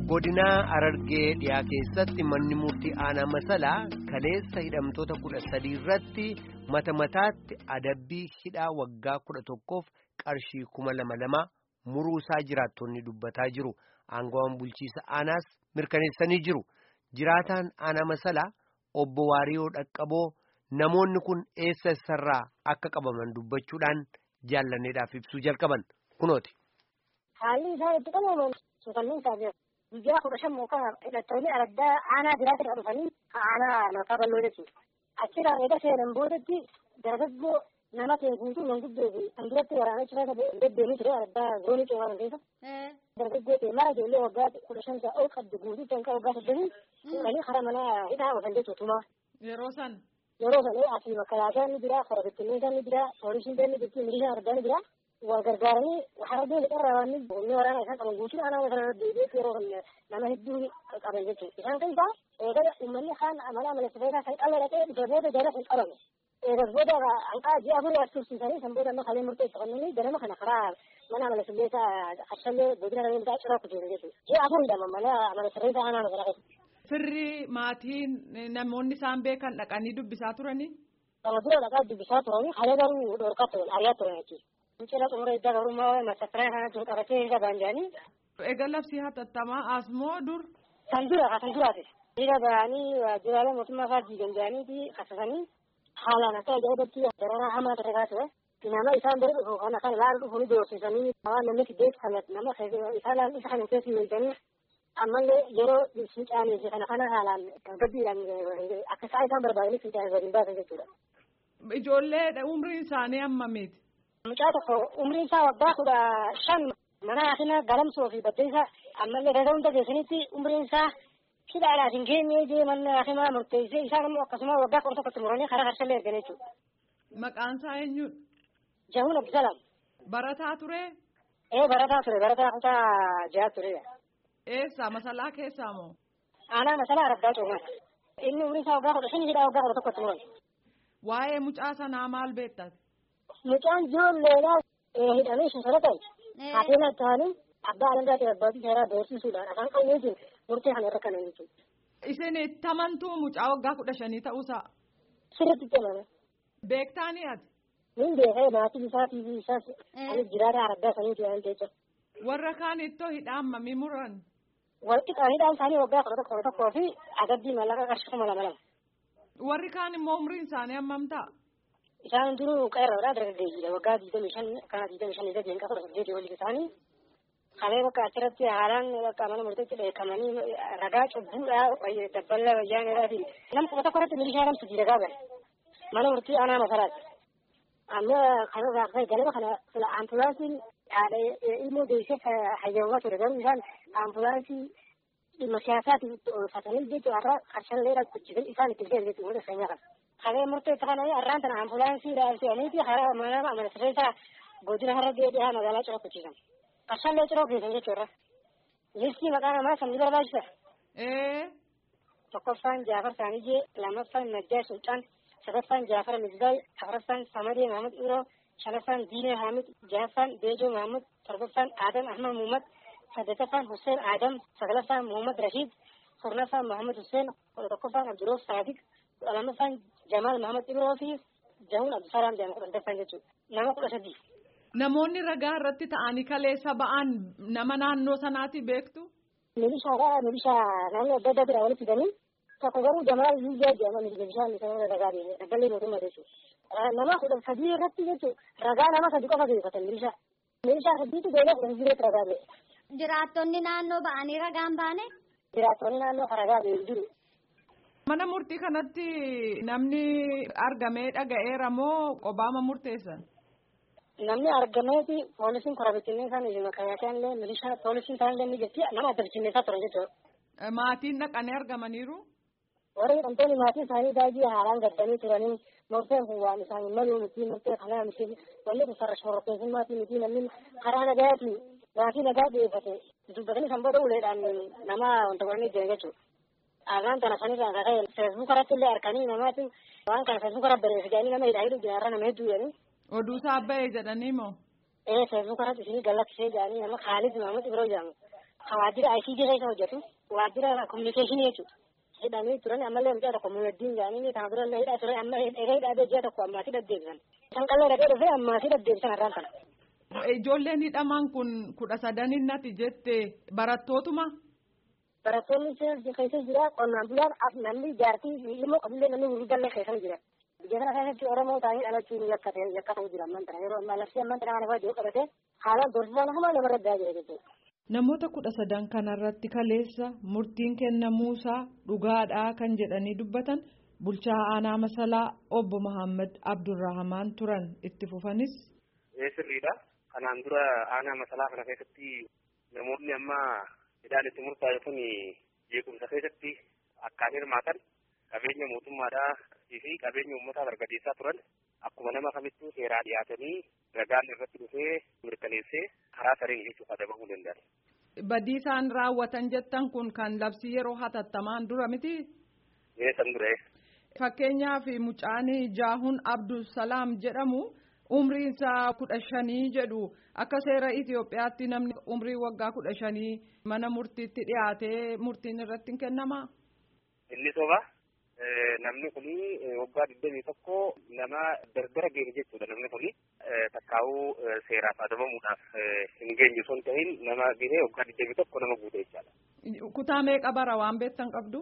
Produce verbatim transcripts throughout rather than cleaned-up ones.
godina Harargee dhiyaa keessatti manni murtii aanaa Masalaa kaleessa hidhamtoota kudha sadii irratti mata mataatti adabbii hidhaa waggaa kudha tokkoof qarshii kuma lama lama muruusaa jiraattonni dubbataa jiru. Aangawaan bulchiisa aanaas mirkaneessanii jiru. Jiraataan aanaa Masalaa obbo Waariyoo Dhaqqaboo namoonni kun eessa sarraa akka qabaman dubbachuudhaan jaallanneedhaaf ibsuu jalqaban kunooti. Haalli isaa itti qabaman suukannuun taasisan. Guyyaa kudha shan mukaan hidhattoonni addaa aanaa biraatti irraa dhufanii aanaa mataa bal'oo jechuudha. Achirraa eega seenan boodatti dargaggoo nama ta'e guutuu manguddoo fi kan duratti waraana ciraa deddeemii ture addaa zoonii coomaa keessa. Dargaggoo ta'e mara ijoollee waggaa kudha shan isaa ol qabdu guutuu kan qabu waggaa saddeetii fuudhanii karaa mana hidhaa oofan jechuudha tumaa. Yeroo san. Yeroo san asii makalaakaan ni jira, korobittinniisaan ni jira, poolisiin ni jirti, milishaan addaa ni jira. Wal gargaaranii Harargee lixarraa waan inni waraana isaan qaban guutuu aanaa Masalaa deebi'ee yeroo nama hedduu qaban jechuudha. Isaan kan isaa eegala uummanni kaan amala amaleessifeetaa kan qallee dhaqee dhufee booda jala kan qabame. Eegas booda hanqaa ji'a afurii as tursiisanii san booda amma kalee murteessa kanneen ganama kana karaa mana amaleessifeetaa Ashallee godina Harargee lixaa ciraa kutuudha jechuudha. Ji'a afuridha mana amaleessifeetaa aanaa Masalaa keessa. Firri maatiin namoonni isaan beekan dhaqanii dubbisaa turanii. Kana dura dhaqaa dubbisaa turanii haala garuu dhorkaa turan ariyaa turan jechuudha. Biqilaa xumura iddaa garummaa masafaraa kana jiru qabatee eega baanjaanii. Eega labsii hatattamaa asmoo dur. Kan dura kan duraati. Eega bahanii waajjiraalee mootummaa fa'aa diigan jedhanii kasasanii haalaan akka ajaa'ibatti dararaa hamaa ta'e kaasee nama isaan bira dhufu kana kan laal dhufu ni doorsisanii waan namni fidee kan nama isaan laal isa kana keessa weessanii ammallee yeroo fiixaanii fi kana kana haalaan gaddiidhaan akka isaan barbaadanii fiixaan waliin baasan jechuudha. Ijoollee umriin isaanii hammamiiti? Mucaa tokko umriin isaa waggaa kudha shan mana haasina galamsoo fi baddeessa ammallee gaza hunda keessanitti umriin isaa hidhaadhaaf hin geenye jee manni haasimaa murteessee isaan immoo akkasuma waggaa kudha tokkotti muranii karaa Harshallee ergan jechuudha. Maqaan isaa eenyudha? Jahuun Abdisalaam. Barataa ture? Ee barataa ture barataa kutaa jaha ture. Eessa Masalaa keessaa moo? Aanaa Masalaa Araggaa Coomaa. Inni umriin isaa waggaa kudha shanii hidhaa waggaa kudha tokkotti murani. Waa'ee mucaa sanaa maal beektaa? Mucaan ijoolleedhaa hidhamee shasara ta'e haatee ta'anii abbaa alangaa ta'e abbaatii seeraa doorsisuudhaan afaan qawweetiin murtee kana irra kanan jechuudha. Isin itti amantuu mucaa waggaa kudha shanii ta'uusaa? Sirriitti itti amana. Beektaanii ati? Nin beekee maatii isaatii fi isaas anis jiraata Araggaa saniiti waan jechuudha. Warra kaan ittoo hidhaan mamii muran? Walitti hidhaan isaanii waggaa kudha tokko tokkoo fi adabbii mallaqa qarshii kuma lama lama. Warri kaan immoo umriin isaanii hammam ta'a? Isaan duruu qeerroodhaa dargaggeeyyiidha waggaa digdamii shan kana digdamii shan isa deemka kudha saddeetii waliin isaanii kalee bakka achirratti haalaan bakka mana murteetti dheekkamanii ragaa cubbuudhaa dabballa wayyaaneedhaatiin nama kuma tokko irratti milishaa namsitii ragaa bane mana murtii aanaa Masalaati. Amma kanarraa galama kana fila ambulaansiin haadha ilmoo deessee hayyamamaa ture garuu isaan ambulaansii dhimma siyaasaatiin uffatanii jechuudha Harshalleedhaa kuchisan isaan itti fidee jechuudha seenyaa kana. Kalee murteessa kana arraan tana ambulaansiidhaan fe'aniiti karaa mana amaleessifeetaa godina Harargee dhiyaa magaalaa Ciroo kuchisan. Harshallee Ciroo keessan jechuudha. Listii maqaa namaa san ni barbaachisa. Ee. Tokkoffaan Jaafar Saanijee, lammaffaan Najjaa Sultaan, sadaffaan Jaafar Misbaay, afuraffaan Samadee Mahamud Iroo, shanaffaan Diinee Hamid, jahaffaan Beejoo Mahamud, torbaffaan Adam Ahmad Muhammad, saddeettaffaan Hussein Adam, sagalaffaan Muhammad Rashid, kurnaffaan Muhammad Hussein, kudha tokkoffaan Abduroof Saadiq, kudha lammaffaan Jamaal Mahamad Ibroo fi Jahuun Abdisalaam jedhamu kudha sadaffaan jechuudha. Nama kudha sadii. Namoonni ragaa irratti ta'anii kaleessa ba'an nama naannoo sanaati beektu? Milishaadhaa milishaa naannoo adda addaa biraa walitti fidanii tokko garuu Jamaal Yuuzaa jedhama milishaan isaa ragaa deemee daggallee mootummaa jechuudha. Nama kudha sadii irratti jechuudha ragaa nama sadi qofa beekatan milishaa. Milishaa sadiitu beelee kudha sadiitti ragaa beeku. Jiraattonni naannoo ba'anii ragaan baane? Jiraattonni naannoo ragaa beeku jiru. Mana murtii kanatti namni argamee dhaga'eera moo qobaama murteessan? Namni argameeti poolisiin korabittinneessan makaayakaan illee milishaa poolisiin isaan illee ni jirti nama adda turan jechuudha. Maatiin dhaqanii argamaniiru? Warri hidhamtoonni maatii isaanii baay'ee haalaan gaddanii turanii murteen kun waan isaanii maluu miti murtee kanaa miti wanni kun sarara shororkeessummaatii miti namni karaa nagaatii maatii nagaa dhiyeeffate dubbatanii san booda uleedhaan nama wanta godhanii jiran jechuudha. Agaan tana sanirraa akka ta'e feesbuuk irratti illee harkanii namaati waan kana feesbuuk irra bareesu jedhanii nama hidhaa hidhu jiraarra nama hedduu jedhanii. Oduu isaa ba'ee jedhanii moo? Ee feesbuuk irratti isinii gallakkisee jedhanii nama Khaalid Mahamud Ibroo jedhamu. waajjira I C T keessa hojjetu waajjira communication jechuudha. Hidhamee turan ammallee mucaa tokko muuddiin jaanii kana birallee hidhaa ture amma hidhaa bejjaa tokko ammaasii deddeebisan. Kan qallee dhaqee dhufee ammaasii deddeebisan har'aan kana. Ijoolleen hidhaman kun kudha sadaninnati jette barattootuma. Barattoonni keessa jira qonnaan bulaan namni jaartii ilmoo qabillee namni gurguddallee keessa jira. Biyya kana keessatti Oromoo ta'anii dhalachuun yakka ta'e yakka ta'uu jira amman tana yeroo ammaa labsii amman tana kana fa'aa jiru qabate haalaan dorsisaan humaa namarra daa jira jechuudha. Namoota kudha sadan kanarratti kaleessa murtiin kennamuusaa dhugaadhaa kan jedhanii dubbatan bulchaa aanaa masalaa obbo Muhammad Abdurrahamaan turan itti fufanis. Sirriidha. Kanaan dura aanaa masalaa kana keessatti namoonni amma hidhaan itti murtaa'e kun jeequmsa keessatti akkaan hirmaatan qabeenya mootummaadhaa fi qabeenya uummataa barbadeessaa turan akkuma nama kamittuu seeraa dhiyaatanii ragaan irratti dhufee mirkaneessee karaa sareen jechuuf adabamuu danda'an. Badii isaan raawwatan jettan kun kan labsii yeroo hatattamaan dura miti? Ee san dura. Fakkeenyaaf mucaan Jaahun Abdulsalaam jedhamu umriin isaa kudha shanii jedhu akka seera Itoophiyaatti namni umrii waggaa kudha shanii mana murtiitti dhiyaatee murtiin irratti hin kennamaa? Inni soba. Namni kuni waggaa digdamii tokko nama dardara geeni jechuudha. Namni kuni takkaa'uu seeraaf adabamuudhaaf hin geenye osoo hin ta'in nama gahee waggaa digdamii tokko nama guute jechaadha. Kutaa meeqa bara waan beektan qabdu?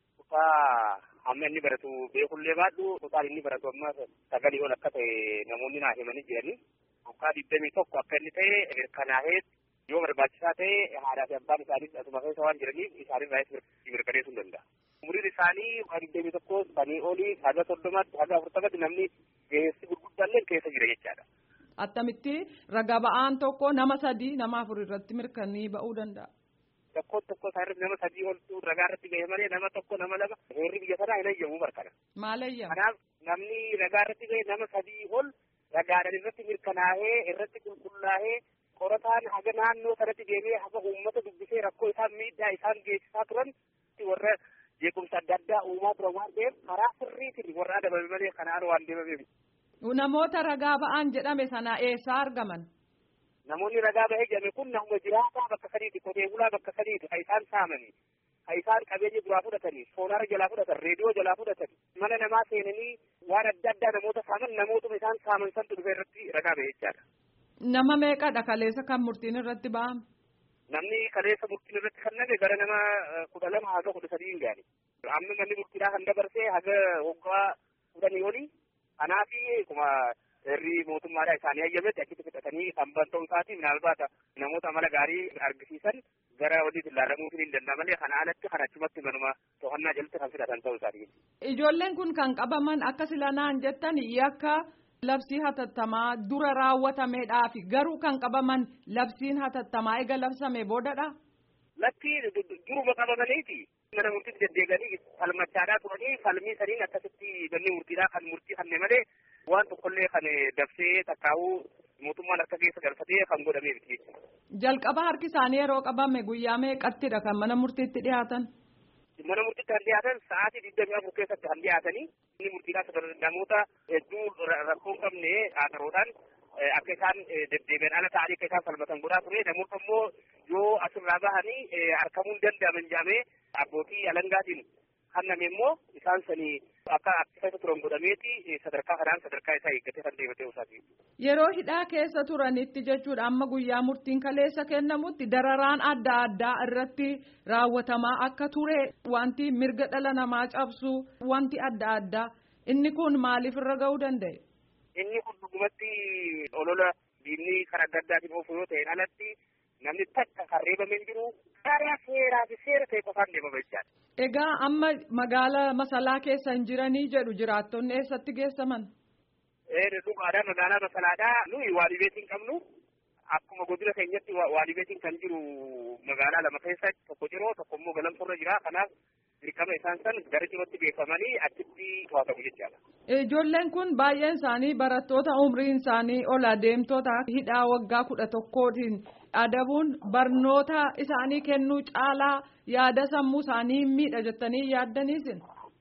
Kutaa amma inni baratu beekullee baadhu kutaan inni baratu amma sagalii ol akka ta'e namoonni naa himanii jiranii waggaa digdamii tokko akka inni ta'e mirkanaa'ee yoo barbaachisaa ta'e haadhaa fi abbaan isaaniis asuma keessa waan jiraniif isaanirraa mirkaneessuu hin danda'a. Umriin isaanii waggaa digdamii tokko sanii olii haga soddomatti haga afurtamatti namni geessi gurguddaallee keessa jira jechaadha. Attamitti raga ba'aan tokko nama sadii nama afur irratti mirkanii ba'uu danda'a. Tokko tokko isaarratti nama sadii oltu ragaa irratti gahee malee nama tokko nama lama heerri biyya sanaa hin ayyamu markana. Maal ayyamu? Kanaaf namni ragaa irratti gahee nama sadii ol ragaadhaan irratti mirkanaa'ee irratti qulqullaa'ee qorataan haga naannoo sanatti deemee haga uummata dubbisee rakkoo isaan miidhaa isaan geessisaa turan warra jeequmsa adda addaa uumaa turan waan ta'eef karaa sirriitiin warra adabame malee kanaan waan deemameef. Namoota ragaa ba'an jedhame sana eessaa argaman? Namoonni ragaa bahee jedhame kun nama jiraataa bakka sadiiti qotee bulaa bakka sadiiti kan isaan saamanii kan isaan qabeenya duraa fudhatanii soonaara jalaa fudhatan reediyoo jalaa fudhatan mana namaa seenanii waan adda addaa namoota saaman namootuma isaan saaman santu dhufe irratti ragaa bahee jechaadha. Nama meeqadha kaleessa kan murtiin irratti ba'ame? Namni kaleessa murtiin irratti kenname gara nama kudha lama haga kudha sadii hin gaane. Amma manni murtiidhaa kan dabarsee haga waggaa kudhanii olii kanaafi kuma herri mootummaadhaa isaanii hayyametti achitti fixatanii kan ban ta'uu isaatiif naalbaata namoota amala gaarii argisiisan gara walitti ilaalamuutiin hin danda'a malee kana alatti kan achumatti manuma to'annaa jalatti kan fidatan ta'uu isaati. Ijoolleen kun kan qabaman akka silanaan jettan yakka labsii hatattamaa dura raawwatameedhaa fi garuu kan qabaman labsiin hatattamaa eega labsame boodadha. Lakki duruma qabamaniiti mana murtiitti deddeebi'anii falmachaadhaa turanii falmii saniin akkasitti manni murtiidhaa kan murtii kanne malee waan tokkollee kan dabsee takkaa'uu mootummaan akka keessa galfatee kan godhamee miti. Jalqaba harki isaanii yeroo qabame guyyaa meeqattidha kan mana murtiitti dhiyaatan? Mana murtiitti kan dhiyaatan sa'aatii digdamii afur keessatti kan dhiyaatanii inni murtiidhaa namoota hedduu rakkoo hin qabne haataroodhaan akka isaan deddeebi'an ala ta'anii akka isaan falmatan godhaa ture namoota immoo yoo asirraa bahanii harkamuun danda'aman jedhamee abbootii alangaatiin kanname immoo isaan sanii akka keessa turan godhameeti sadarkaa kanaan sadarkaa isaa eeggatee kan deematee isaati. Yeroo hidhaa keessa turanitti jechuudha amma guyyaa murtiin kaleessa kennamutti dararaan adda addaa irratti raawwatamaa akka ture wanti mirga dhala namaa cabsu wanti adda addaa inni kun maaliif irra ga'uu danda'e? Inni kun dhugumatti olola diinni kan adda addaatiin oofu yoo ta'e alatti namni takka kan reebamee jiru karaa seeraa fi seera ta'e qofaan deemama jechaadha. Egaa amma magaalaa masalaa keessa hin jiranii jedhu jiraattonni eessatti geessaman? Ee dhugaadhaa magaalaa masalaadhaa nuyi waalibeetiin qabnu akkuma godina keenyatti waalibeetiin kan jiru magaalaa lama keessa tokko jiroo tokko immoo galamsorra jira kanaaf dirqama isaan san gara jirootti beekamanii achitti to'atamu jechaadha. Ijoolleen kun baay'een isaanii barattoota umriin isaanii ol adeemtoota hidhaa waggaa kudha tokkootiin adabuun barnoota isaanii kennuu caalaa yaada sammuu isaanii miidha jettanii yaaddaniisin.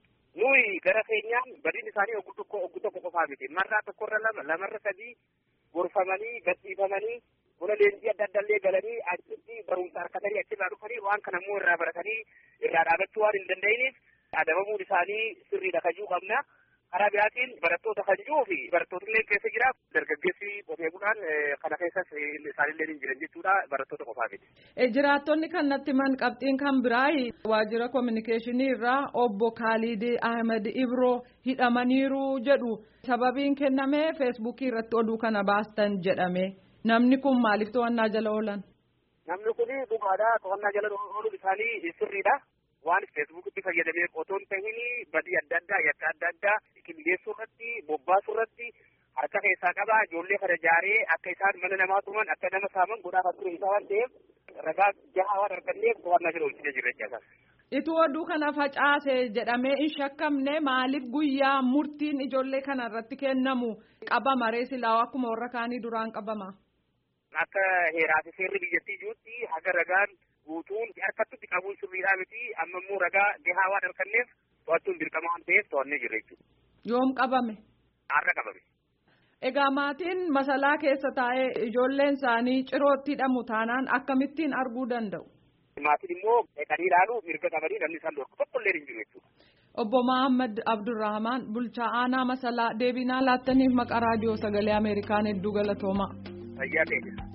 Nuyi gara keenyaan badiin isaanii ogguu tokko ogguu tokko qofaa miti marraa tokkorra lama lamarra sadii gorfamanii gadhiifamanii Buna leenjii adda addaallee galanii achitti barumsa harkatanii achirraa dhufanii waan kana immoo irraa baratanii irraa dhaabachuu waan hin danda'iniif adabamuun isaanii sirriidha kajuu qabna. Karaa biraatiin barattoota kajuu fi barattootni keessa jira dargaggeessi qotee bulaan kana keessas isaanillee hin jiran jechuudha barattoota qofaa miti. Jiraattonni kan natti himan qabxiin kan biraa waajjira kominikeeshinii irraa obbo Khalid Ahmed Ibroo hidhamaniiru jedhu sababiin kenname feesbuukii irratti oduu kana baastan jedhame. Namni kun maaliif to'annaa jala oolan? Namni kun dhugaadhaa to'annaa jala ooluun isaanii sirriidha. Waan feesbuukitti fayyadamee otoo hin tahin badii adda addaa yakka adda addaa qindeessuu irratti bobbaasuu irratti harka keessaa qaba. Ijoollee kana jaaree akka isaan mana namaa tuman akka nama saaman godhaa kan ture isaa waan ta'eef ragaa gahaa waan arganneef to'annaa jala oolchitee jirra jechuudha. Ituu oduu kana facaase jedhamee hin shakkamne maaliif guyyaa murtiin ijoollee kana irratti kennamu qabama ree silaa akkuma warra kaanii duraan qabama? Akka heeraa fi seerri biyyattii jirutti haga ragaan guutuun harkatti qabuun sirriidhaa miti amma immoo ragaa gahaa waan arganneef to'achuun dirqama waan ta'eef to'annee jirra jechuudha. Yoom qabame? Har'a qabame. Egaa maatiin masalaa keessa taa'ee ijoolleen isaanii cirootti hidhamu taanaan akkamittiin arguu danda'u? Maatiin immoo dhaqanii ilaaluu mirga qabanii namni isaan dhorku tokkollee hin jiru jechuudha. Obbo Mahammad Abdurrahman bulchaa aanaa masalaa deebinaa laattaniif maqaa raadiyoo sagalee Ameerikaan hedduu galatoomaa. Fayyaa ta'e.